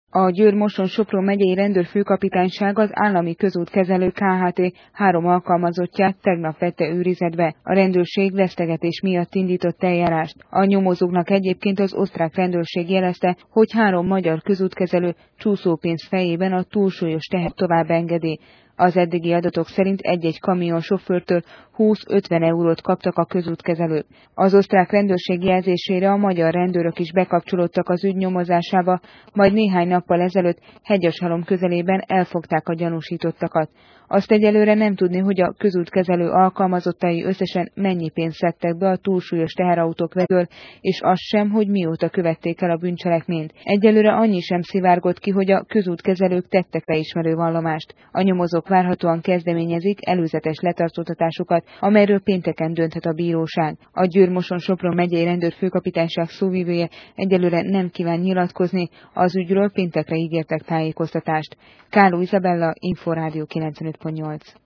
A Győr-Moson-Sopron megyei rendőrfőkapitányság az állami közútkezelő KHT 3 alkalmazottját tegnap vette őrizetbe. A rendőrség vesztegetés miatt indított eljárást. A nyomozóknak egyébként az osztrák rendőrség jelezte, hogy 3 magyar közútkezelő csúszópénz fejében a túlsúlyos teher tovább engedi. Az eddigi adatok szerint egy-egy kamion sofőrtől 20-50 eurót kaptak a közútkezelők. Az osztrák rendőrség jelzésére a magyar rendőrök is bekapcsolódtak az ügy nyomozásába, majd néhány nappal ezelőtt Hegyeshalom közelében elfogták a gyanúsítottakat. Azt egyelőre nem tudni, hogy a közútkezelő alkalmazottai összesen mennyi pénzt szedtek be a túlsúlyos teherautók vezől, és az sem, hogy mióta követték el a bűncselekményt. Egyelőre annyi sem szivárgott ki, hogy a közútkezelők tettek beismerő vallomást. A nyomozók várhatóan kezdeményezik előzetes letartóztatásokat, amelyről pénteken dönthet a bíróság. A Győr-Moson-Sopron megyei rendőrfőkapitányság szóvivője egyelőre nem kíván nyilatkozni, az ügyről péntekre ígértek tájékoztatást. Káló Izabella, Inforádió 95.8.